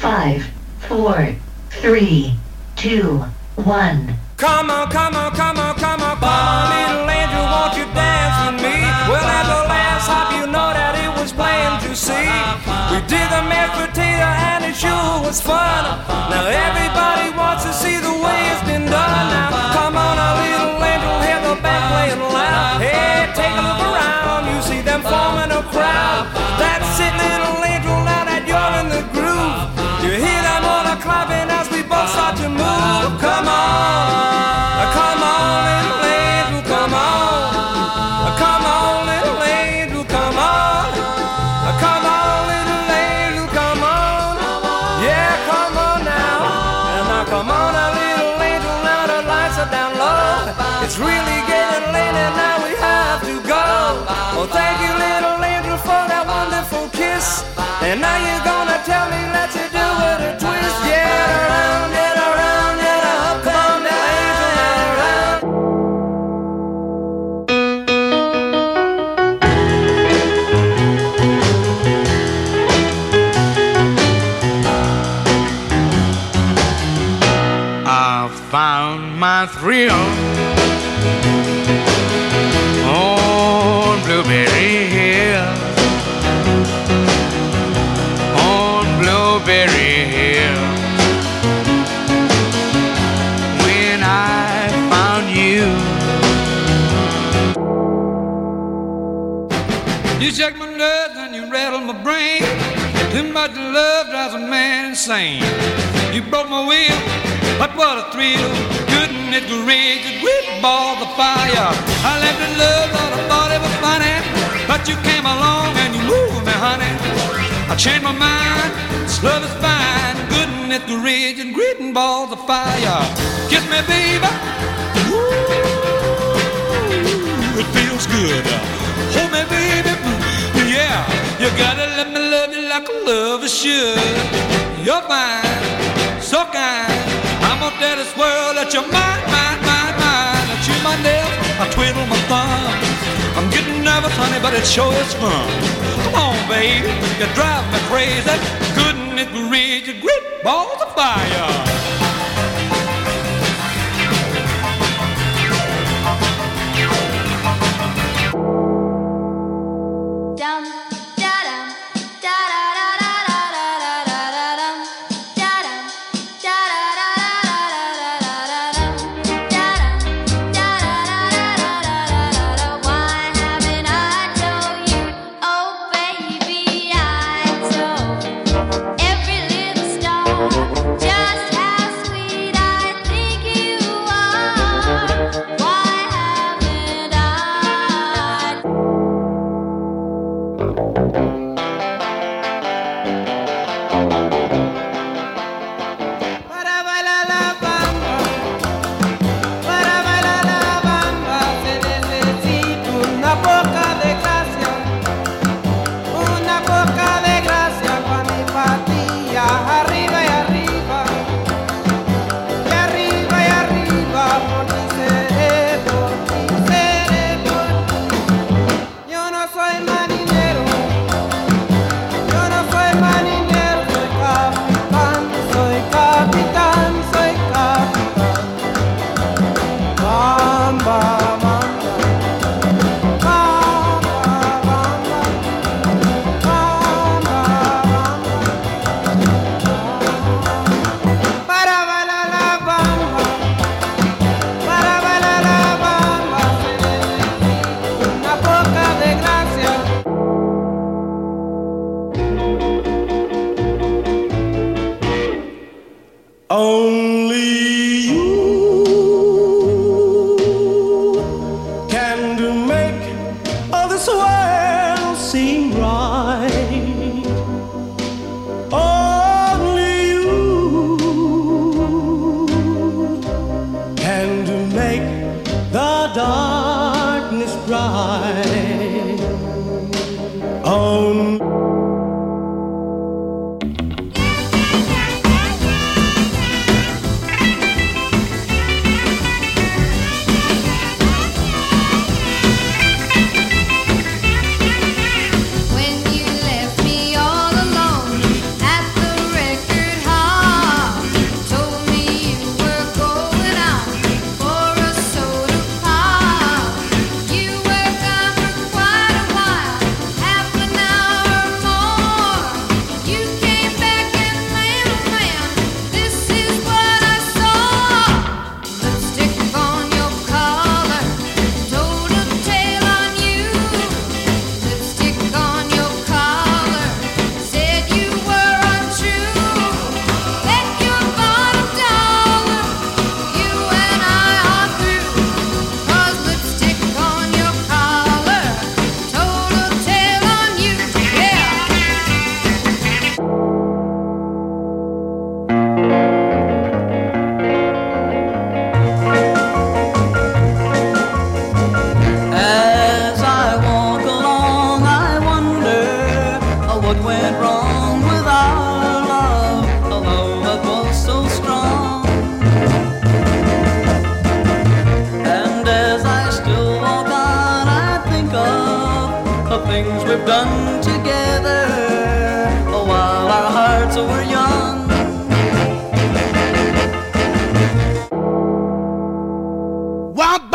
5, 4, 3, 2, 1. Come on, come on, come on, come on, come on, little angel, won't you dance with me? Well, at the last hop, you know that it was plain to see. We did the mashed potato and it sure was fun. Now everybody wants to see the way it's been done. Now come on, a little angel, hear the band playing loud. Hey, take a look around, you see them forming a crowd. That's it, little angel, now that you're in the groove. You hear them all clapping as we both start to move. Come on, come on, little angel, come on. Come on, little angel, come on. Come on, little angel, come on. Yeah, come on now. And now come on, a little angel, now the lights are down low. It's really getting late and now we have to go. Well, thank you, little angel, for that wonderful kiss. And now you're gonna tell me, let's do it a twist. Get around, get around, get up. Come on, now, angel, get around. I found my thrill on Blueberry Hill. On Blueberry Hill. When I found you. You shake my nerves and you rattle my brain. Too much love drives a man insane. You broke my will, but what a thrill. Couldn't it rage it with balls of fire? I left in love, thought I thought it was funny, but you came along and you moved me, honey. I changed my mind, this love is fine. Couldn't it rage and gritting balls of fire? Kiss me, baby. Ooh, it feels good. Hold me, baby. Yeah, you gotta let me love you like a lover should. You're fine, so kind. I'm gonna tell this world that you're mine, mine, mine, mine. I chew my nails, I twiddle my thumbs. I'm getting nervous, honey, but it sure is fun. Come on, baby, you drive me crazy. Couldn't it reach your great balls of fire? Just how sweet I think you are. Why haven't I? Para bailar la bamba, para bailar la bamba se necesita una poca de gracia pa' mi patilla. Arriba y arriba, y arriba y arriba, por mi cerebro, Yo no soy marinero, soy capitán, soy capitán. Bamba, bamba, bamba, bamba, bamba, bamba. Para bailar la bamba, se necesita una poca de gracia. Only you can make all this world seem right. Only you can make the darkness bright. Only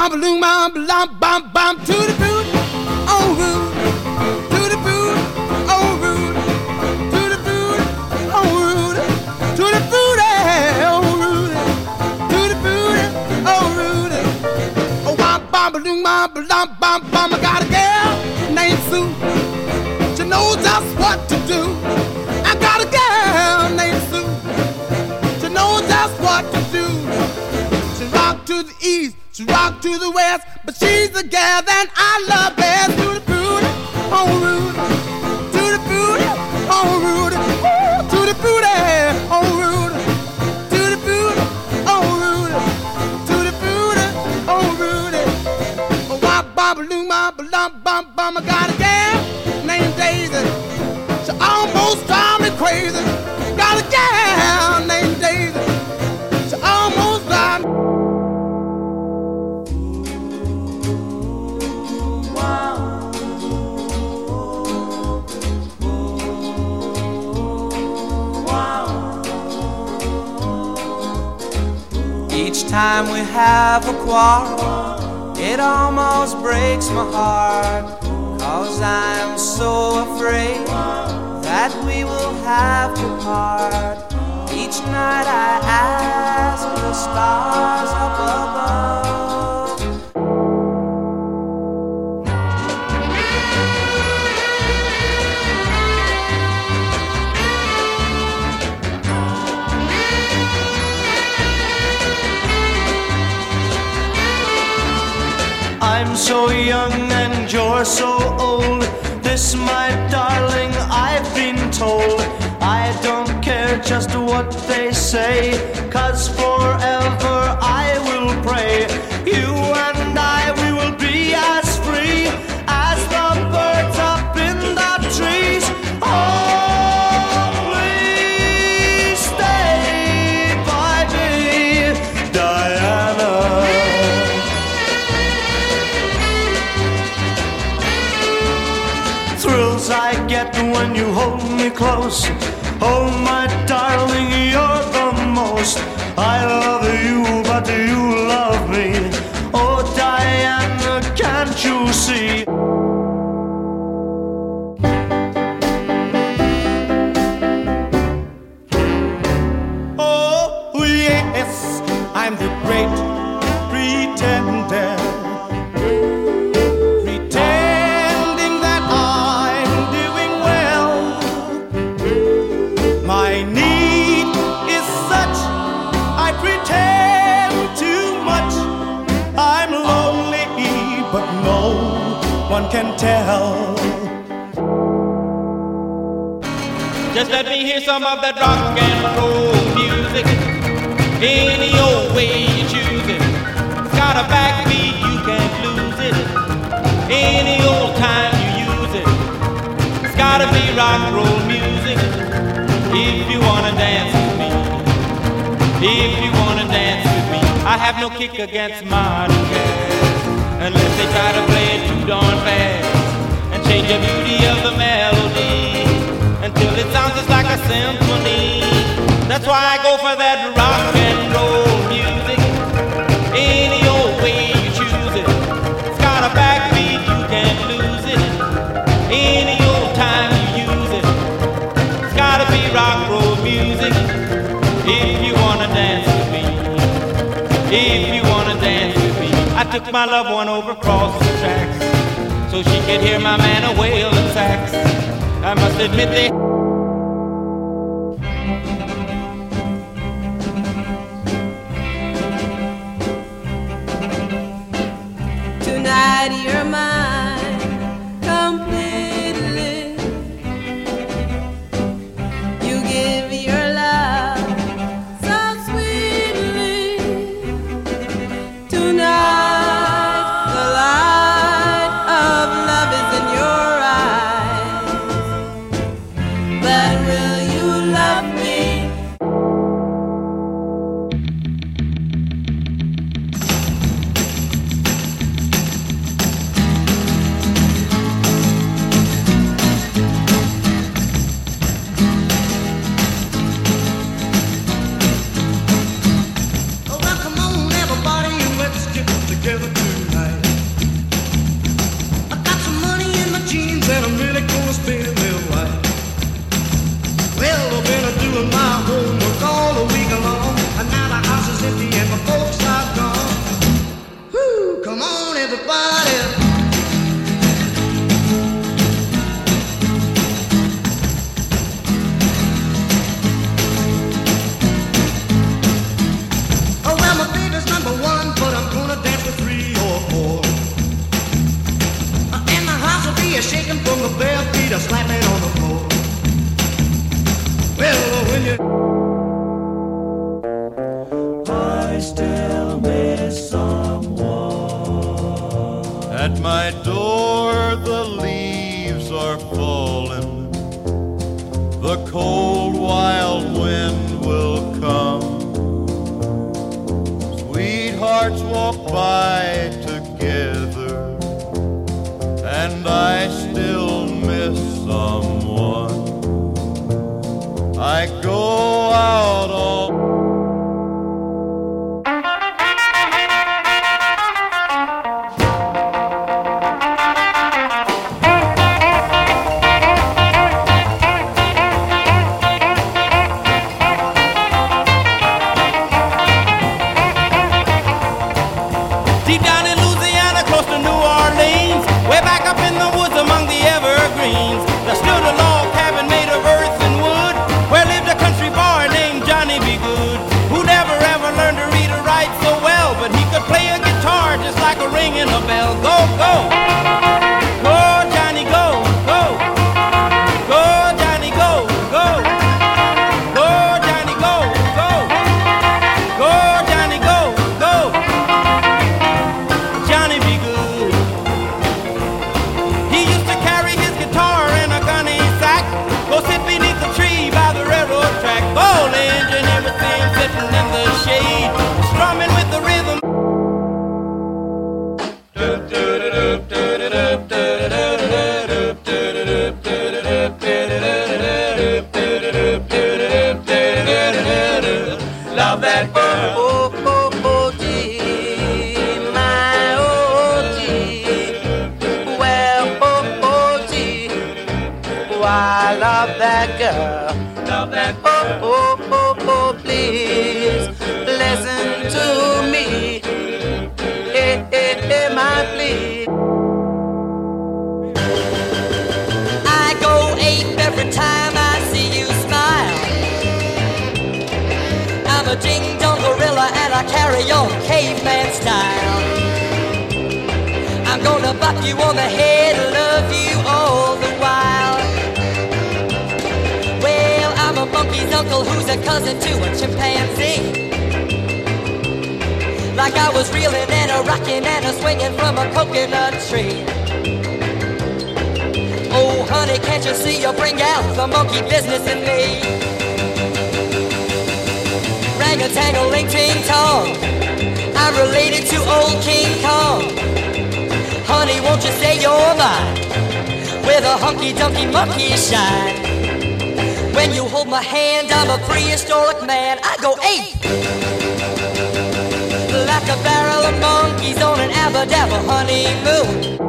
bam, bam, bam, bam, to the boot, on route, to the boot, on route, to the boot, on route, to the boot, on route, to the boot, on route. Oh, bam, bam, bam, bam, bam, I got a girl named Sue. She knows just what to do. I got a girl named Sue. She knows just what to do. She rock to the east, she rock to the west, but she's the girl that I love best. To the booty, on route, to the booty, on route, to the booty, on route, to the booty, on route, to the booty, on route. Oh, bam, bam, bam, bam, bam, I got a girl named Daisy. She almost drive me crazy. Got a girl named Daisy. She almost drive me. Each time we have a quarrel, it almost breaks my heart, 'cause I'm so afraid that we will have to part. Each night I ask the stars up above. I'm so young and you're so old. This, my darling, I've been told. I don't care just what they say, 'cause forever I will pray. You and I, we will be as free as the birds up in the trees. Oh, please stay by me, Diana. Thrills I get when you hold me close. Oh, my darling, you're the most. I love you, but you love me. Oh, Diana, can't you see? Oh, yes, I'm the great pretender. One can tell. Just let me hear some of that rock and roll music. Any old way you choose it. It's got a backbeat, you can't lose it. Any old time you use it. It's gotta be rock and roll music. If you wanna dance with me. If you wanna dance with me. I have no kick against modern jazz, unless they try to play it too darn fast and change the beauty of the melody until it sounds just like a symphony. That's why I go for that rock and roll music. Any old way you choose it. It's got a backbeat, you can't lose it. Any old time you use it. It's gotta be rock and roll music. If you wanna dance with me. If you wanna dance with me. I took my loved one over across the tracks so she could hear my man a wailing sax. I must admit they Tonight you're mine completely. You give your love so sweetly. Tonight the light of love is in your eyes. still miss someone. At my door the leaves are falling, the cold wild wind will come. Sweethearts walk by together, and I still miss someone. I go out all Deep down in Louisiana, close to New Orleans, way back up in the woods among the evergreens, there stood a log cabin made of earth and wood, where lived a country boy named Johnny B. Good, who never ever learned to read or write so well, but he could play a guitar just like a ringing a bell. Go, go! Go, Johnny, go, go! Go, Johnny, go, go! Go, Johnny, go, go! Go, Johnny, go, go! Johnny be good. He used to carry his guitar in a gunny sack, go sit beneath the tree by the railroad track. Old engine in the thing sitting in the shade, strumming with the rhythm. Love that girl. Oh, oh, oh, gee, my oh, gee. Well, oh, oh, gee. Oh, I love that girl. Love that Oh, oh, oh, oh, please listen to me. Hey, hey, hey, my please. I go ape every time I see you smile. I'm a ding-dong gorilla and I carry on caveman style. I'm gonna bop you on the head, love you all the while. Well, I'm a monkey's uncle who's a cousin to a chimpanzee. Like I was reeling and a rocking and a swinging from a coconut tree. Oh, honey, can't you see you bring out the monkey business in me? Rang-a-tang-a-ling-ting-tong, I'm related to old King Kong. Honey, won't you say you're mine, where the hunky-dunky monkeys shine? When you hold my hand, I'm a prehistoric man. I go ape, like a barrel of monkeys on an abba-dabba honeymoon.